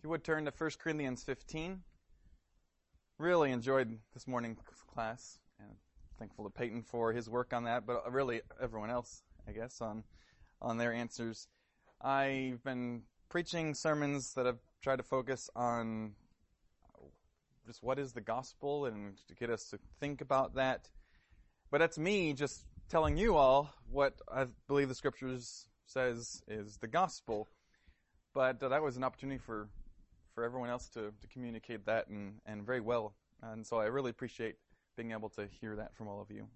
you would turn to 1 Corinthians 15. Really enjoyed this morning's class, and thankful to Peyton for his work on that, but really everyone else, I guess, on their answers. I've been preaching sermons that have tried to focus on just what is the gospel and to get us to think about that. But that's me just telling you all what I believe the Scriptures says is the gospel. But that was an opportunity for everyone else to communicate that and very well. And so I really appreciate being able to hear that from all of you.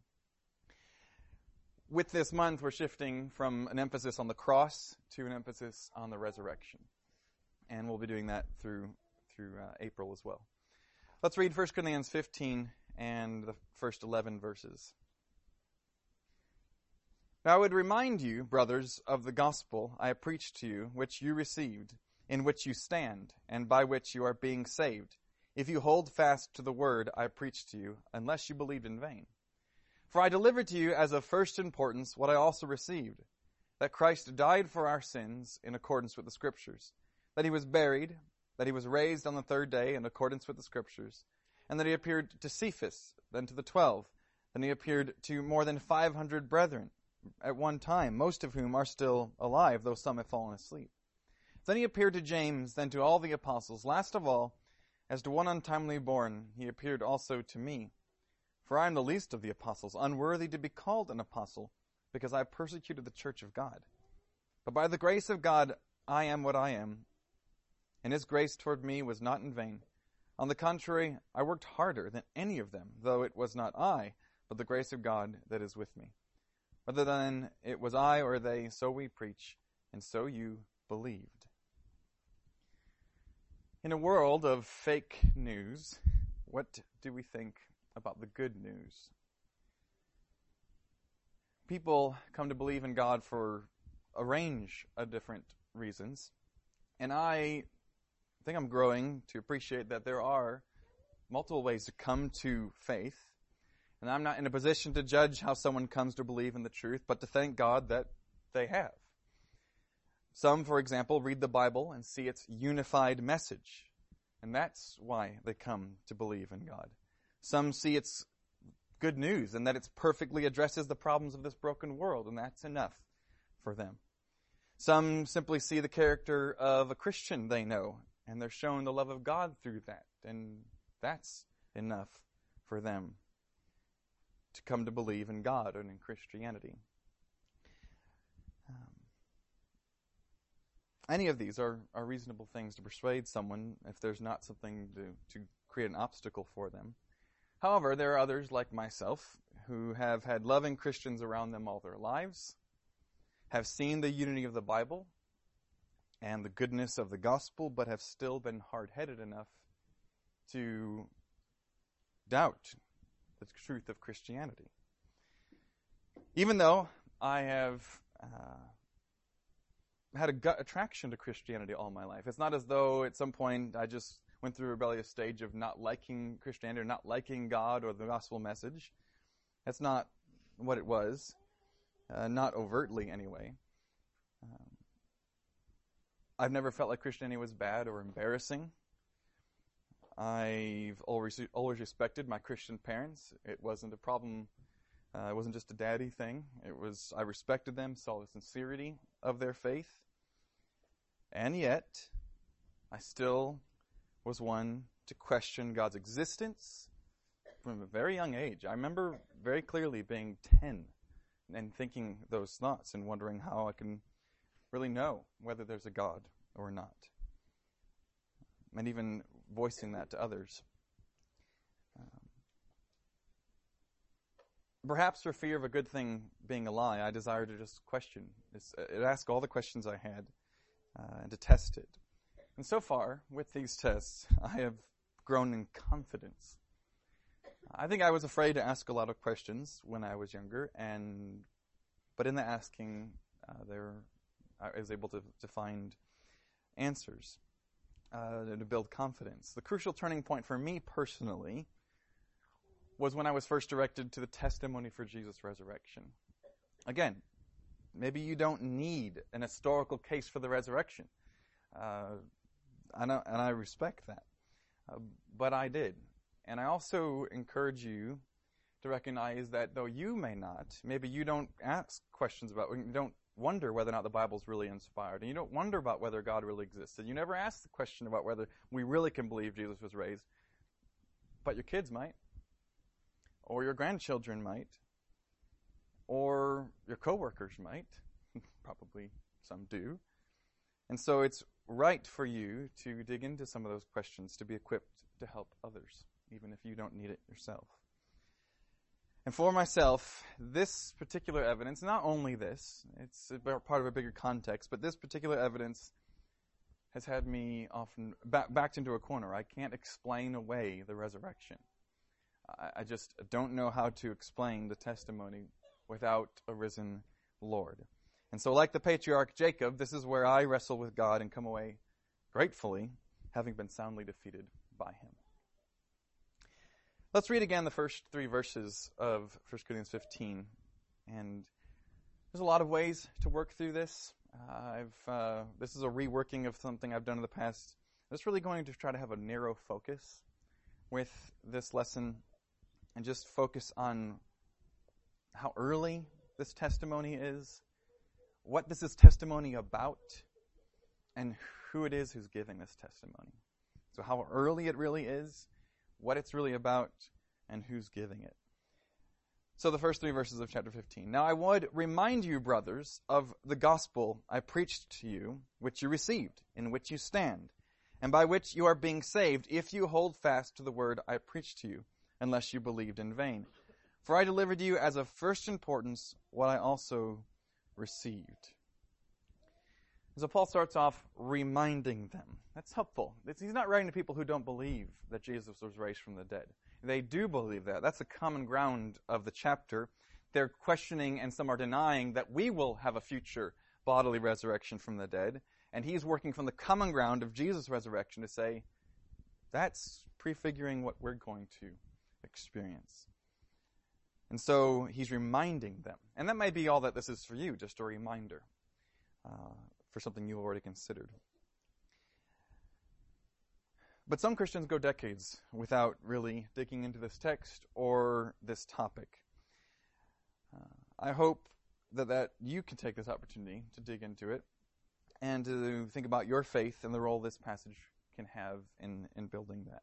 With this month, we're shifting from an emphasis on the cross to an emphasis on the resurrection. And we'll be doing that through April as well. Let's read 1 Corinthians 15 and the first 11 verses. Now I would remind you, brothers, of the gospel I have preached to you, which you received, in which you stand, and by which you are being saved, if you hold fast to the word I preached to you, unless you believed in vain. For I delivered to you as of first importance what I also received, that Christ died for our sins in accordance with the Scriptures, that he was buried, that he was raised on the third day in accordance with the Scriptures, and that he appeared to Cephas, then to the 12, then he appeared to more than 500 brethren at one time, most of whom are still alive, though some have fallen asleep. Then he appeared to James, then to all the apostles. Last of all, as to one untimely born, he appeared also to me. For I am the least of the apostles, unworthy to be called an apostle, because I persecuted the church of God. But by the grace of God, I am what I am, and his grace toward me was not in vain. On the contrary, I worked harder than any of them, though it was not I, but the grace of God that is with me. Whether then it was I or they, so we preach, and so you believed. In a world of fake news, what do we think about the good news? People come to believe in God for a range of different reasons, and I think I'm growing to appreciate that there are multiple ways to come to faith. And I'm not in a position to judge how someone comes to believe in the truth, but to thank God that they have. Some, for example, read the Bible and see its unified message, and that's why they come to believe in God. Some see its good news and that it perfectly addresses the problems of this broken world, and that's enough for them. Some simply see the character of a Christian they know, and they're shown the love of God through that, and that's enough for them to come to believe in God and in Christianity. Any of these are reasonable things to persuade someone if there's not something to create an obstacle for them. However, there are others like myself who have had loving Christians around them all their lives, have seen the unity of the Bible and the goodness of the gospel, but have still been hard-headed enough to doubt the truth of Christianity. Even though I have had a gut attraction to Christianity all my life. It's not as though at some point I just went through a rebellious stage of not liking Christianity or not liking God or the gospel message. That's not what it was. Not overtly anyway. I've never felt like Christianity was bad or embarrassing. I've always respected my Christian parents. It wasn't a problem. It wasn't just a daddy thing. I respected them, saw the sincerity of their faith. And yet, I still was one to question God's existence from a very young age. I remember very clearly being 10 and thinking those thoughts and wondering how I can really know whether there's a God or not. And even voicing that to others. Perhaps for fear of a good thing being a lie, I desired to just question. Ask all the questions I had and to test it. And so far, with these tests, I have grown in confidence. I think I was afraid to ask a lot of questions when I was younger, but in the asking, I was able to find answers. To build confidence. The crucial turning point for me personally was when I was first directed to the testimony for Jesus' resurrection. Again, maybe you don't need an historical case for the resurrection. and I respect that. But I did. And I also encourage you to recognize that though you may not, maybe you don't ask questions about, you don't wonder whether or not the Bible's really inspired, and you don't wonder about whether God really existed. You never ask the question about whether we really can believe Jesus was raised. But your kids might, or your grandchildren might, or your coworkers might. Probably some do. And so it's right for you to dig into some of those questions to be equipped to help others, even if you don't need it yourself. And for myself, this particular evidence, not only this, it's part of a bigger context, but this particular evidence has had me often backed into a corner. I can't explain away the resurrection. I just don't know how to explain the testimony without a risen Lord. And so like the patriarch Jacob, this is where I wrestle with God and come away gratefully, having been soundly defeated by him. Let's read again the first 3 verses of 1 Corinthians 15. And there's a lot of ways to work through this. This is a reworking of something I've done in the past. I'm just really going to try to have a narrow focus with this lesson and just focus on how early this testimony is, what this is testimony about, and who it is who's giving this testimony. So how early it really is, what it's really about, and who's giving it. So the first 3 verses of chapter 15. Now I would remind you, brothers, of the gospel I preached to you, which you received, in which you stand, and by which you are being saved, if you hold fast to the word I preached to you, unless you believed in vain. For I delivered to you as of first importance what I also received. So Paul starts off reminding them. That's helpful. He's not writing to people who don't believe that Jesus was raised from the dead. They do believe that. That's the common ground of the chapter. They're questioning, and some are denying, that we will have a future bodily resurrection from the dead. And he's working from the common ground of Jesus' resurrection to say, that's prefiguring what we're going to experience. And so he's reminding them. And that may be all that this is for you, just a reminder for something you already considered. But some Christians go decades without really digging into this text or this topic. I hope that you can take this opportunity to dig into it and to think about your faith and the role this passage can have in building that.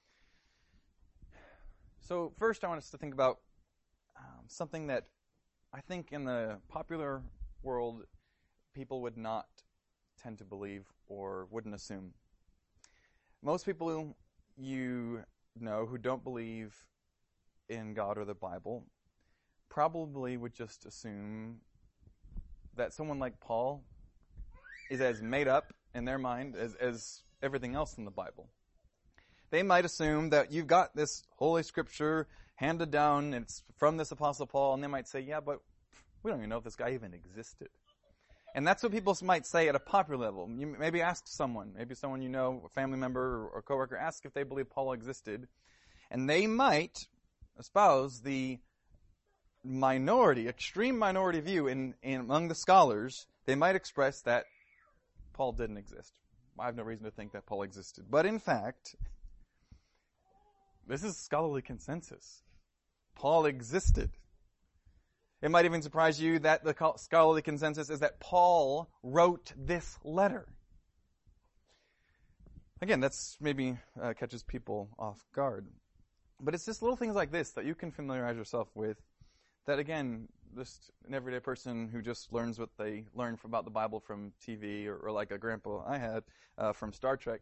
So first I want us to think about something that I think in the popular world people would not tend to believe or wouldn't assume. Most people you know who don't believe in God or the Bible probably would just assume that someone like Paul is as made up in their mind as everything else in the Bible. They might assume that you've got this Holy Scripture handed down, and it's from this Apostle Paul, and they might say, yeah, but we don't even know if this guy even existed. And that's what people might say at a popular level. You maybe ask someone, maybe someone you know, a family member or coworker, ask if they believe Paul existed. And they might espouse the minority, extreme minority view in among the scholars. They might express that Paul didn't exist. I have no reason to think that Paul existed. But in fact, this is scholarly consensus. Paul existed. It might even surprise you that the scholarly consensus is that Paul wrote this letter. Again, that's maybe catches people off guard. But it's just little things like this that you can familiarize yourself with that, again, just an everyday person who just learns what they learn about the Bible from TV or like a grandpa I had from Star Trek,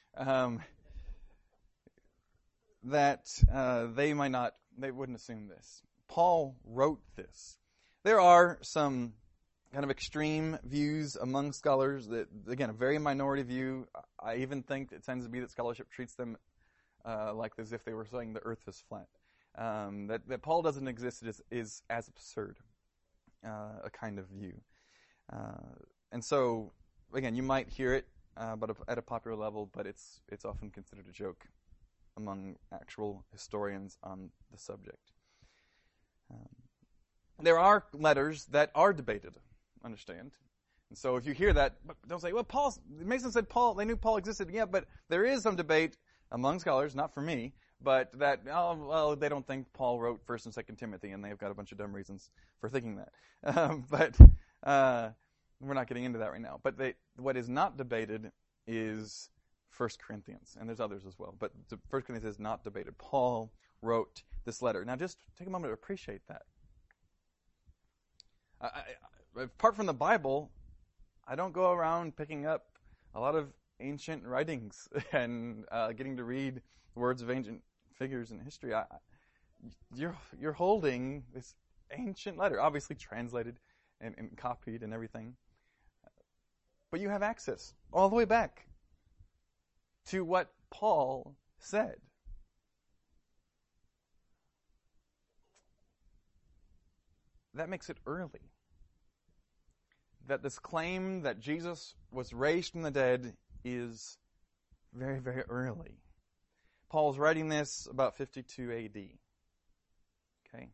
that they wouldn't assume this. Paul wrote this. There are some kind of extreme views among scholars that, again, a very minority view. I even think it tends to be that scholarship treats them like as if they were saying the earth is flat. That Paul doesn't exist is as absurd a kind of view. And so, again, you might hear it but at a popular level, but it's often considered a joke among actual historians on the subject. There are letters that are debated, understand. And so if you hear that, don't say, well, Mason said they knew Paul existed. Yeah, but there is some debate among scholars, not for me, but that, they don't think Paul wrote 1st and 2nd Timothy, and they've got a bunch of dumb reasons for thinking that. But we're not getting into that right now. But what is not debated is 1 Corinthians, and there's others as well. But 1 Corinthians is not debated. Paul wrote this letter. Now just take a moment to appreciate that. Apart from the Bible, I don't go around picking up a lot of ancient writings and getting to read words of ancient figures in history. You're holding this ancient letter, obviously translated and copied and everything. But you have access all the way back to what Paul said. That makes it early. That this claim that Jesus was raised from the dead is very, very early. Paul's writing this about 52 AD. Okay?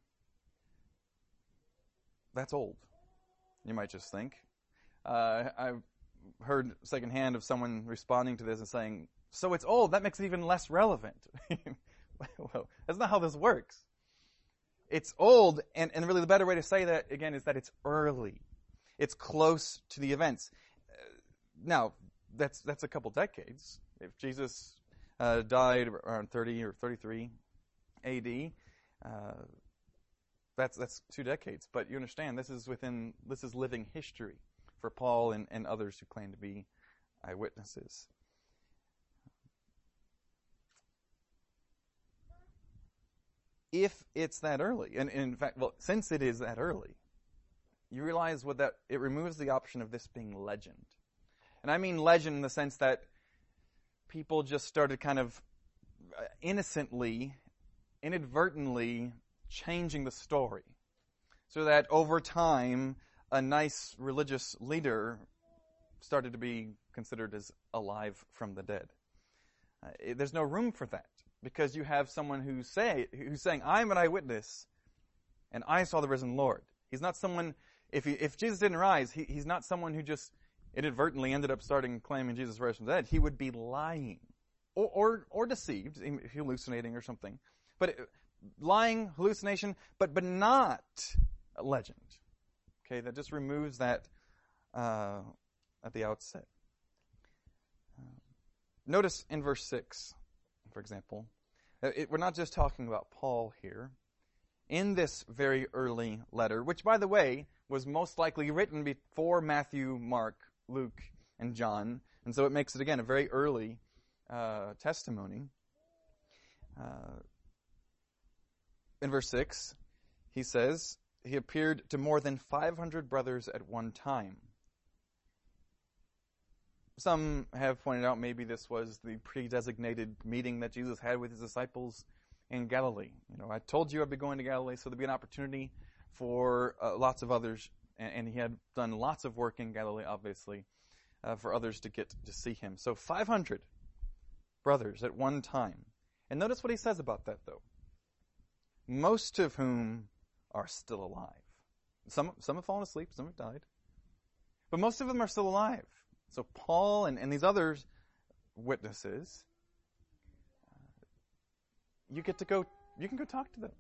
That's old, you might just think. I've heard secondhand of someone responding to this and saying, so it's old, that makes it even less relevant. Well, that's not how this works. It's old, and really the better way to say that, again, is that it's early. It's close to the events. Now, that's a couple decades. If Jesus died around 30 or 33 AD, that's 2 decades. But you understand, this is living history for Paul and others who claim to be eyewitnesses. If it's that early, and in fact, since it is that early, you realize it removes the option of this being legend. And I mean legend in the sense that people just started kind of innocently, inadvertently changing the story. So that over time, a nice religious leader started to be considered as alive from the dead. There's no room for that, because you have someone who's saying, I'm an eyewitness, and I saw the risen Lord. He's not someone, if Jesus didn't rise, he's not someone who just inadvertently ended up starting claiming Jesus rose from the dead. He would be lying or deceived, hallucinating or something. But lying, hallucination, but not a legend. Okay, that just removes that at the outset. Notice in verse 6, for example, we're not just talking about Paul here. In this very early letter, which, by the way, was most likely written before Matthew, Mark, Luke, and John, and so it makes it, again, a very early testimony. In verse 6, he says, he appeared to more than 500 brothers at one time. Some have pointed out maybe this was the pre-designated meeting that Jesus had with his disciples in Galilee. I told you I'd be going to Galilee, so there'd be an opportunity for lots of others, and he had done lots of work in Galilee, obviously, for others to get to see him. So 500 brothers at one time. And notice what he says about that, though. Most of whom are still alive. Some have fallen asleep, some have died. But most of them are still alive. So Paul and these other witnesses, you can go talk to them.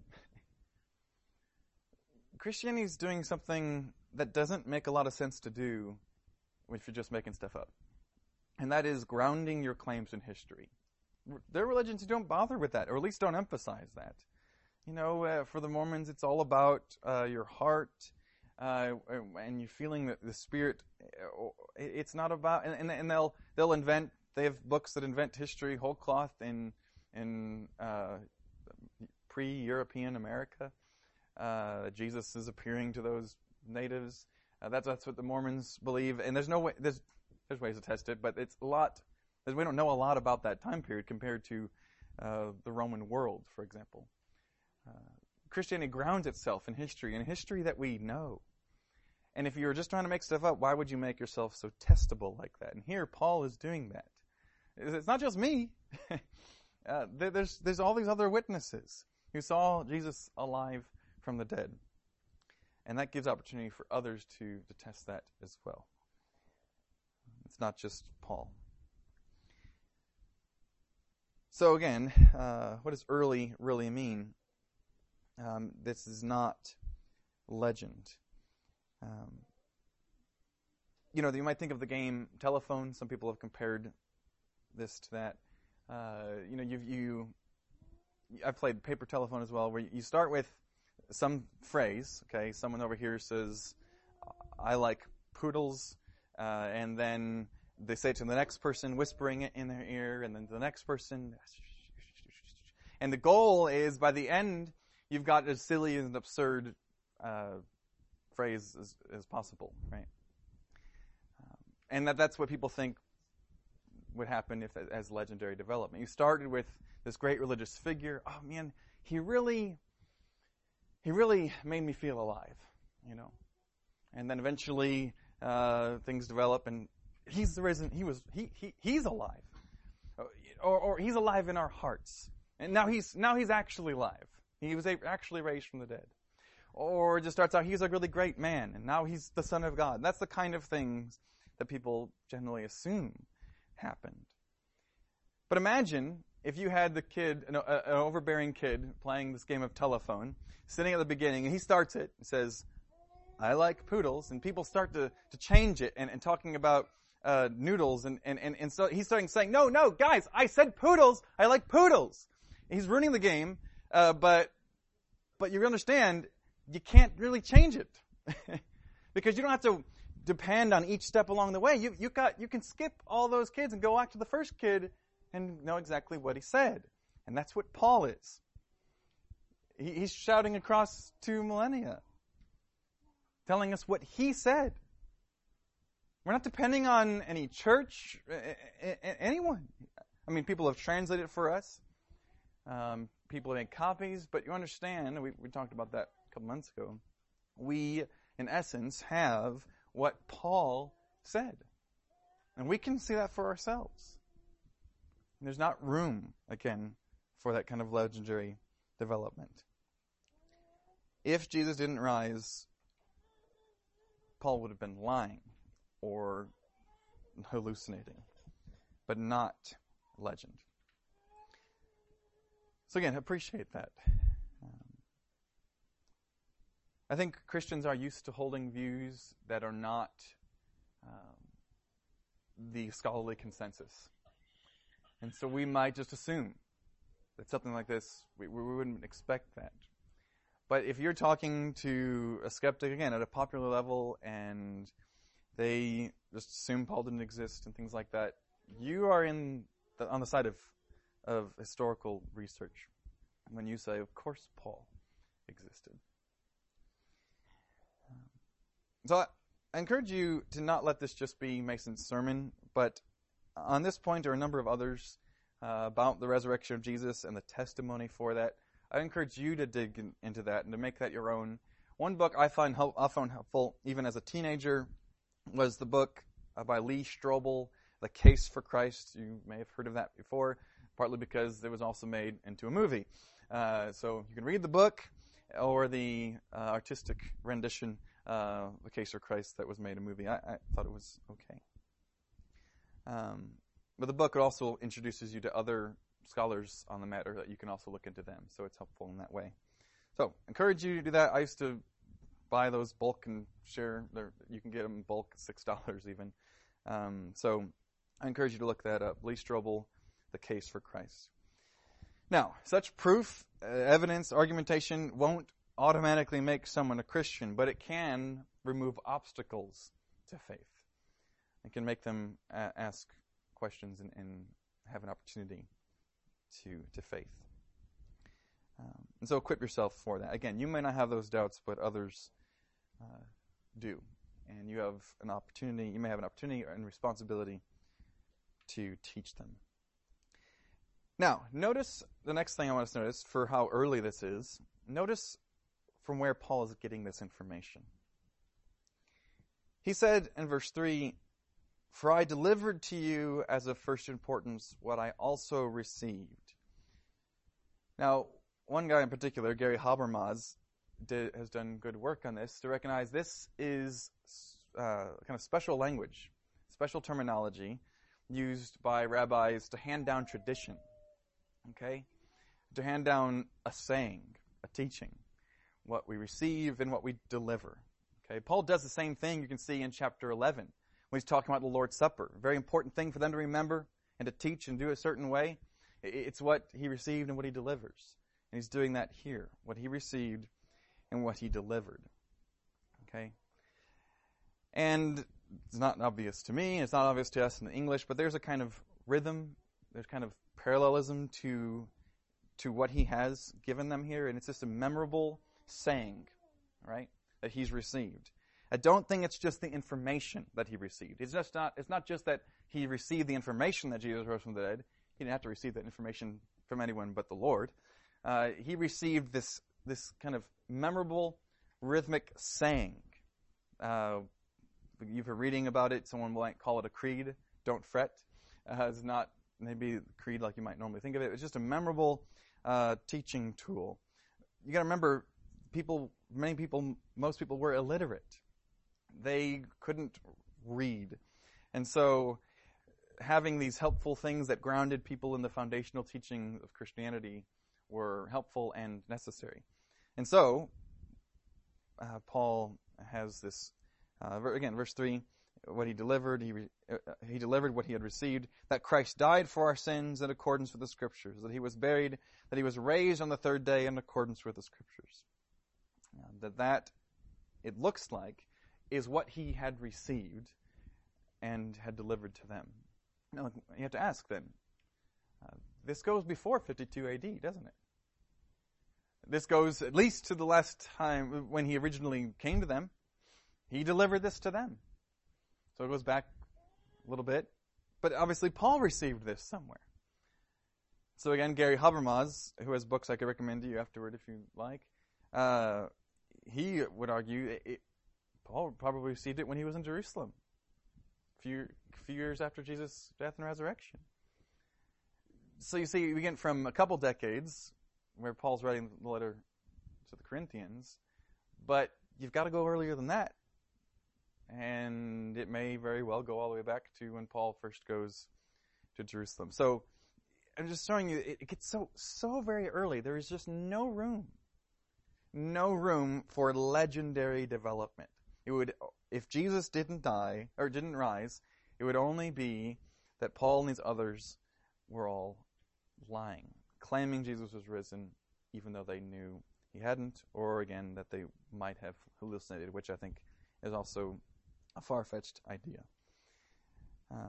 Christianity is doing something that doesn't make a lot of sense to do if you're just making stuff up. And that is grounding your claims in history. There are religions who don't bother with that, or at least don't emphasize that. For the Mormons, it's all about your heart and you feeling the Spirit. It's not about, and they'll invent. They have books that invent history whole cloth in pre-European America. Jesus is appearing to those natives. That's what the Mormons believe. And there's no way. There's ways to test it, but it's a lot. We don't know a lot about that time period compared to the Roman world, for example. Christianity grounds itself in history that we know. And if you're just trying to make stuff up, why would you make yourself so testable like that? And here, Paul is doing that. It's not just me. There's all these other witnesses who saw Jesus alive from the dead. And that gives opportunity for others to test that as well. It's not just Paul. So again, what does early really mean? This is not legend. You might think of the game telephone. Some people have compared this to that. I've played paper telephone as well, where you start with some phrase. Okay, someone over here says, "I like poodles," and then they say it to the next person, whispering it in their ear, and then to the next person. And the goal is, by the end, you've got as silly and absurd phrase as possible, right? And that's what people think would happen as legendary development. You started with this great religious figure. Oh man, he really made me feel alive, And then eventually things develop, and he's the reason he's alive, or he's alive in our hearts, and now he's actually alive. He was actually raised from the dead. Or it just starts out, he's a really great man, and now he's the Son of God. That's the kind of things that people generally assume happened. But imagine if you had the kid, an overbearing kid, playing this game of telephone, sitting at the beginning, and he starts it and says, "I like poodles," and people start to change it and talking about noodles, and so he's starting saying, no, guys, I said poodles, I like poodles. And he's ruining the game, but you understand, you can't really change it. Because you don't have to depend on each step along the way. You can skip all those kids and go back to the first kid and know exactly what he said. And that's what Paul is. He's shouting across 2 millennia, telling us what he said. We're not depending on any church, anyone. I mean, people have translated it for us. People have made copies, but you understand, we talked about that a couple months ago, we, in essence, have what Paul said. And we can see that for ourselves. And there's not room, again, for that kind of legendary development. If Jesus didn't rise, Paul would have been lying or hallucinating, but not legend. So again, appreciate that. I think Christians are used to holding views that are not the scholarly consensus. And so we might just assume that something like this, we wouldn't expect that. But if you're talking to a skeptic, again, at a popular level, and they just assume Paul didn't exist and things like that, you are on the side of historical research when you say, of course Paul existed. So I encourage you to not let this just be Mason's sermon, but on this point or a number of others about the resurrection of Jesus and the testimony for that, I encourage you to dig into that and to make that your own. One book I found helpful, even as a teenager, was the book by Lee Strobel, The Case for Christ. You may have heard of that before, partly because it was also made into a movie. So you can read the book or the artistic rendition, The Case for Christ, that was made a movie. I thought it was okay. But the book also introduces you to other scholars on the matter that you can also look into them. So it's helpful in that way. So encourage you to do that. I used to buy those bulk and share. You can get them in bulk, $6 even. So I encourage you to look that up. Lee Strobel, The Case for Christ. Now, such proof, evidence, argumentation won't automatically make someone a Christian, but it can remove obstacles to faith. It can make them ask questions and have an opportunity to faith. And so equip yourself for that. Again, you may not have those doubts, but others do. And you have an opportunity, you may have an opportunity and responsibility to teach them. Now, notice the next thing I want us to notice for how early this is. Notice from where Paul is getting this information. He said in verse 3, "For I delivered to you as of first importance what I also received." Now, one guy in particular, Gary Habermas, has done good work on this to recognize this is kind of special language. special terminology used by rabbis to hand down tradition, okay? To hand down a saying, a teaching, what we receive and what we deliver. Okay, Paul does the same thing you can see in chapter 11 when he's talking about the Lord's Supper. A very important thing for them to remember and to teach and do a certain way. It's what he received and what he delivers. And he's doing that here, what he received and what he delivered. Okay? And it's not obvious to me, it's not obvious to us in the English, but there's a kind of rhythm, there's kind of parallelism to what he has given them here, and it's just a memorable saying, right, that he's received. I don't think it's just the information that he received. It's not just that he received the information that Jesus rose from the dead. He didn't have to receive that information from anyone but the Lord. He received this kind of memorable, rhythmic saying. You've heard reading about it. Someone might call it a creed. Don't fret. It's not maybe a creed like you might normally think of it. It's just a memorable teaching tool. You got to remember, most people were illiterate. They couldn't read. And so having these helpful things that grounded people in the foundational teaching of Christianity were helpful and necessary. And so Paul has this, again, verse 3, what he delivered, he delivered what he had received, that Christ died for our sins in accordance with the Scriptures, that he was buried, that he was raised on the third day in accordance with the Scriptures. That it looks like, is what he had received and had delivered to them. Now, you have to ask then, this goes before 52 AD, doesn't it? This goes at least to the last time when he originally came to them. He delivered this to them. So it goes back a little bit. But obviously Paul received this somewhere. So again, Gary Habermas, who has books I could recommend to you afterward if you like, he would argue Paul probably received it when he was in Jerusalem, a few years after Jesus' death and resurrection. So you see, we get from a couple decades where Paul's writing the letter to the Corinthians, but you've got to go earlier than that. And it may very well go all the way back to when Paul first goes to Jerusalem. So I'm just showing you, it gets so very early. There is just no room for legendary development. It would, if Jesus didn't die, or didn't rise, it would only be that Paul and these others were all lying, claiming Jesus was risen, even though they knew he hadn't, or again, that they might have hallucinated, which I think is also a far-fetched idea. All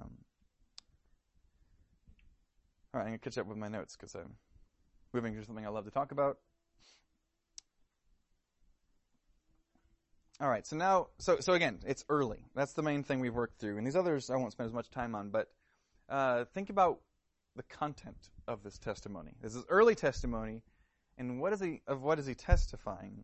right, I'm going to catch up with my notes because I'm moving to something I love to talk about. All right, so now, so again, it's early. That's the main thing we've worked through. And these others I won't spend as much time on, but think about the content of this testimony. This is early testimony, and what is he testifying?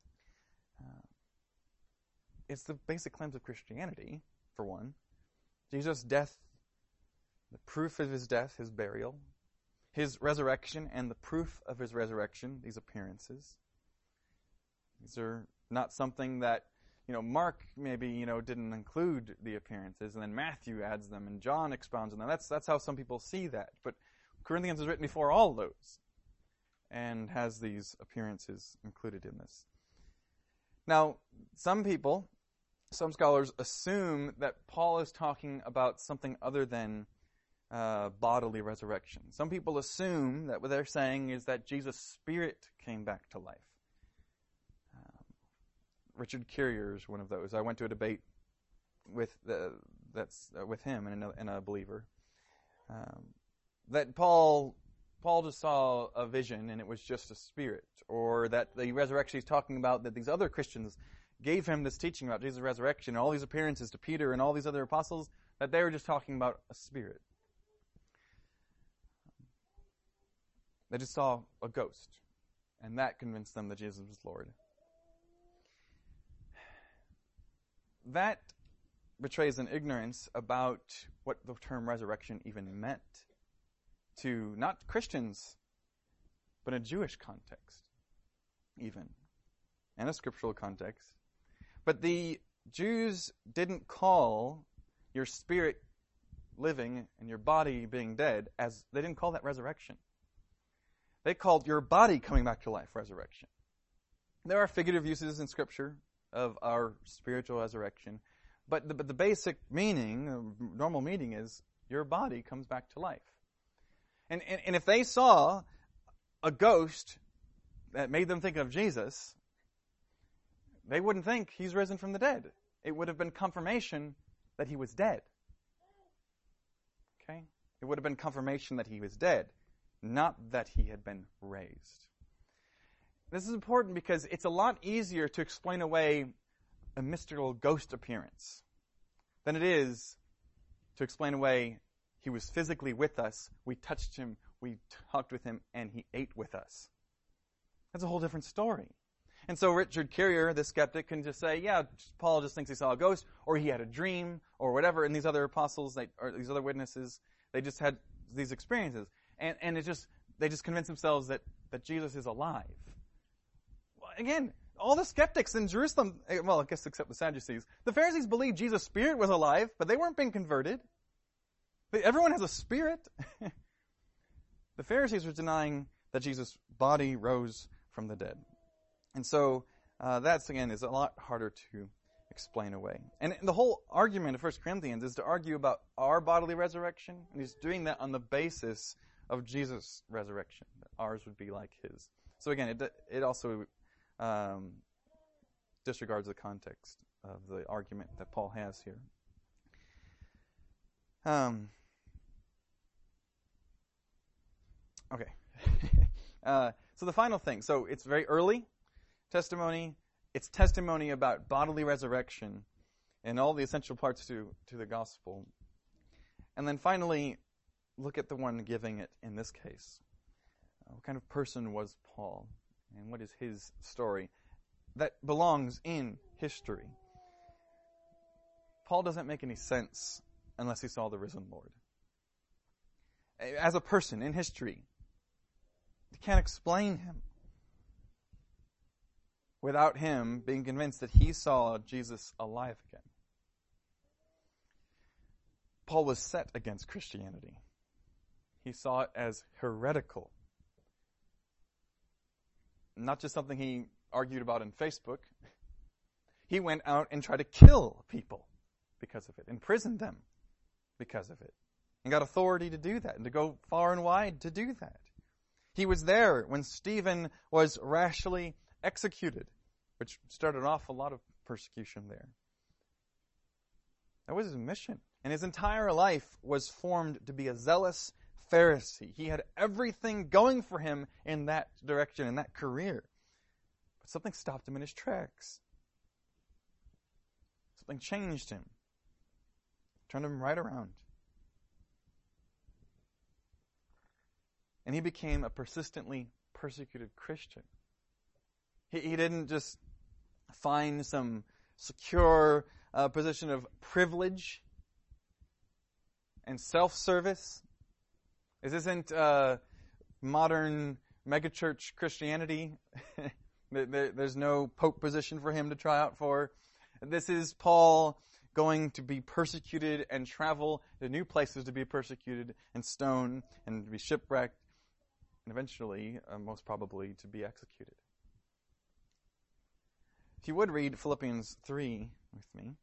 It's the basic claims of Christianity, for one. Jesus' death, the proof of his death, his burial, his resurrection, and the proof of his resurrection, these appearances. These are not something that, Mark maybe, didn't include the appearances, and then Matthew adds them, and John expounds on them. That's how some people see that. But Corinthians is written before all those, and has these appearances included in this. Now, some scholars assume that Paul is talking about something other than bodily resurrection. Some people assume that what they're saying is that Jesus' spirit came back to life. Richard Carrier is one of those. I went to a debate with him and a believer. That Paul just saw a vision and it was just a spirit, or that the resurrection he's talking about, that these other Christians gave him this teaching about Jesus' resurrection and all these appearances to Peter and all these other apostles, that they were just talking about a spirit. They just saw a ghost, and that convinced them that Jesus was Lord. That betrays an ignorance about what the term resurrection even meant to not Christians, but a Jewish context, even, and a scriptural context. But the Jews didn't call your spirit living and your body being dead, as they didn't call that resurrection. They called your body coming back to life resurrection. There are figurative uses in Scripture of our spiritual resurrection, but the basic meaning, normal meaning, is your body comes back to life. And if they saw a ghost that made them think of Jesus, they wouldn't think he's risen from the dead. It would have been confirmation that he was dead. Okay? It would have been confirmation that he was dead, not that he had been raised. This is important because it's a lot easier to explain away a mystical ghost appearance than it is to explain away he was physically with us, we touched him, we talked with him, and he ate with us. That's a whole different story. And so Richard Carrier, the skeptic, can just say, yeah, Paul just thinks he saw a ghost, or he had a dream, or whatever, and these other apostles, or these other witnesses, they just had these experiences. And they just convince themselves that Jesus is alive. Again, all the skeptics in Jerusalem, well, I guess except the Sadducees, the Pharisees believed Jesus' spirit was alive, but they weren't being converted. Everyone has a spirit. The Pharisees were denying that Jesus' body rose from the dead. And so that's, again, is a lot harder to explain away. And the whole argument of 1 Corinthians is to argue about our bodily resurrection, and he's doing that on the basis of Jesus' resurrection, that ours would be like his. So again, it also disregards the context of the argument that Paul has here. Okay. So the final thing. So it's very early testimony. It's testimony about bodily resurrection and all the essential parts to the gospel. And then finally, look at the one giving it in this case. What kind of person was Paul? And what is his story that belongs in history? Paul doesn't make any sense unless he saw the risen Lord. As a person in history, you can't explain him without him being convinced that he saw Jesus alive again. Paul was set against Christianity. He saw it as heretical. Not just something he argued about on Facebook. He went out and tried to kill people because of it, imprisoned them because of it, and got authority to do that and to go far and wide to do that. He was there when Stephen was rashly executed, which started off a lot of persecution there. That was his mission. And his entire life was formed to be a zealous Pharisee. He had everything going for him in that direction, in that career. But something stopped him in his tracks. Something changed him. Turned him right around. And he became a persistently persecuted Christian. He didn't just find some secure position of privilege and self-service. This isn't modern megachurch Christianity. There's no pope position for him to try out for. This is Paul going to be persecuted and travel to new places to be persecuted and stoned and to be shipwrecked and eventually, most probably, to be executed. If you would read Philippians 3 with me.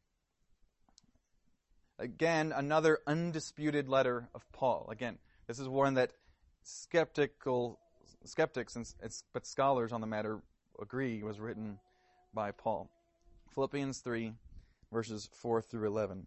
Again, another undisputed letter of Paul. Again, this is one that skeptics, but scholars on the matter agree was written by Paul. Philippians 3, verses 4 through 11.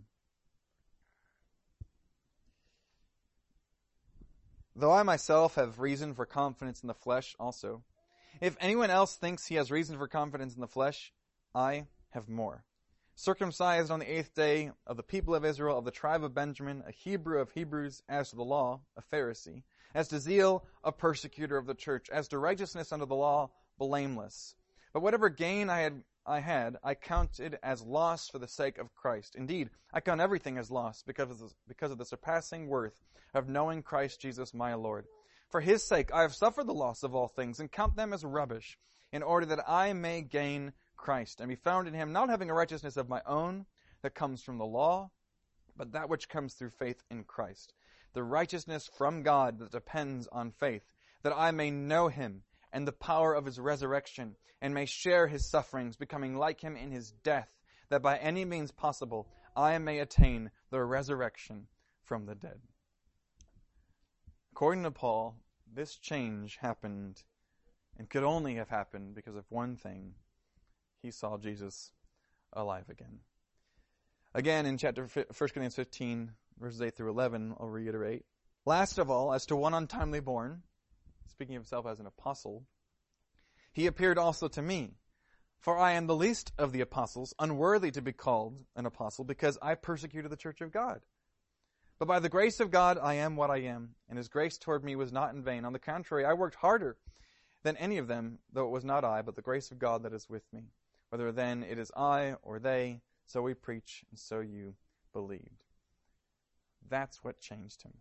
Though I myself have reason for confidence in the flesh also, if anyone else thinks he has reason for confidence in the flesh, I have more. Circumcised on the 8th day, of the people of Israel, of the tribe of Benjamin, a Hebrew of Hebrews, as to the law, a Pharisee, as to zeal, a persecutor of the church, as to righteousness under the law, blameless. But whatever gain I counted as loss for the sake of Christ. Indeed, I count everything as loss because of the surpassing worth of knowing Christ Jesus my Lord. For his sake I have suffered the loss of all things and count them as rubbish, in order that I may gain Christ and be found in him, not having a righteousness of my own that comes from the law, but that which comes through faith in Christ, the righteousness from God that depends on faith, that I may know him and the power of his resurrection, and may share his sufferings, becoming like him in his death, that by any means possible I may attain the resurrection from the dead. According to Paul, this change happened and could only have happened because of one thing. He saw Jesus alive again. Again, in chapter 1 Corinthians 15, verses 8 through 11, I'll reiterate. Last of all, as to one untimely born, speaking of himself as an apostle, he appeared also to me. For I am the least of the apostles, unworthy to be called an apostle, because I persecuted the church of God. But by the grace of God I am what I am, and his grace toward me was not in vain. On the contrary, I worked harder than any of them, though it was not I, but the grace of God that is with me. Whether then it is I or they, so we preach, and so you believed. That's what changed him.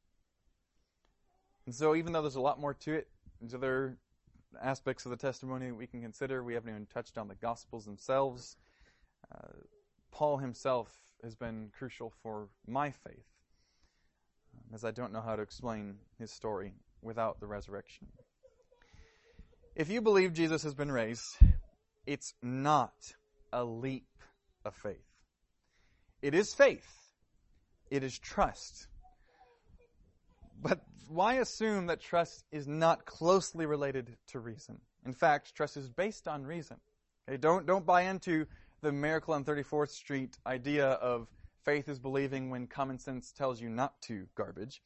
And so even though there's a lot more to it, there's other aspects of the testimony we can consider. We haven't even touched on the Gospels themselves. Paul himself has been crucial for my faith, as I don't know how to explain his story without the resurrection. If you believe Jesus has been raised, it's not a leap of faith. It is faith. It is trust. But why assume that trust is not closely related to reason? In fact, trust is based on reason. Okay, don't buy into the Miracle on 34th Street idea of faith is believing when common sense tells you not to garbage.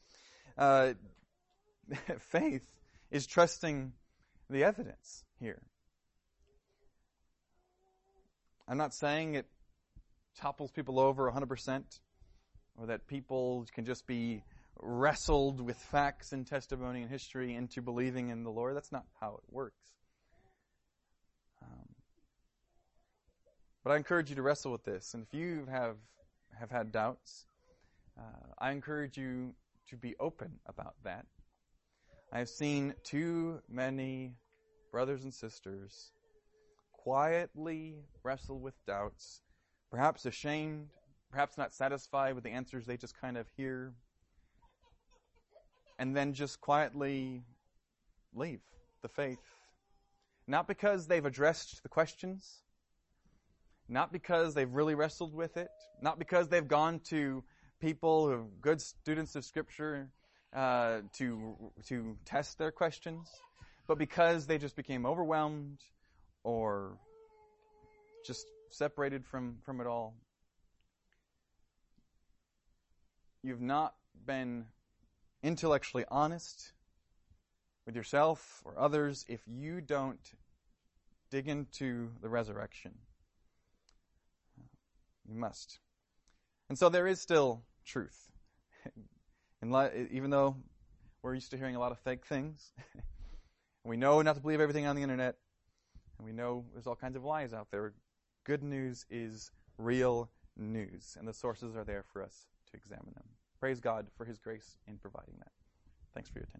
Faith is trusting the evidence here. I'm not saying it topples people over 100%, or that people can just be wrestled with facts and testimony and history into believing in the Lord. That's not how it works. But I encourage you to wrestle with this. And if you have had doubts, I encourage you to be open about that. I have seen too many brothers and sisters quietly wrestle with doubts, perhaps ashamed, perhaps not satisfied with the answers they just kind of hear, and then just quietly leave the faith. Not because they've addressed the questions, not because they've really wrestled with it, not because they've gone to people who are good students of Scripture to test their questions, but because they just became overwhelmed or just separated from it all. You've not been intellectually honest with yourself or others if you don't dig into the resurrection. You must. And so there is still truth. Even though we're used to hearing a lot of fake things, we know not to believe everything on the internet, and we know there's all kinds of lies out there. Good news is real news, and the sources are there for us to examine them. Praise God for his grace in providing that. Thanks for your attention.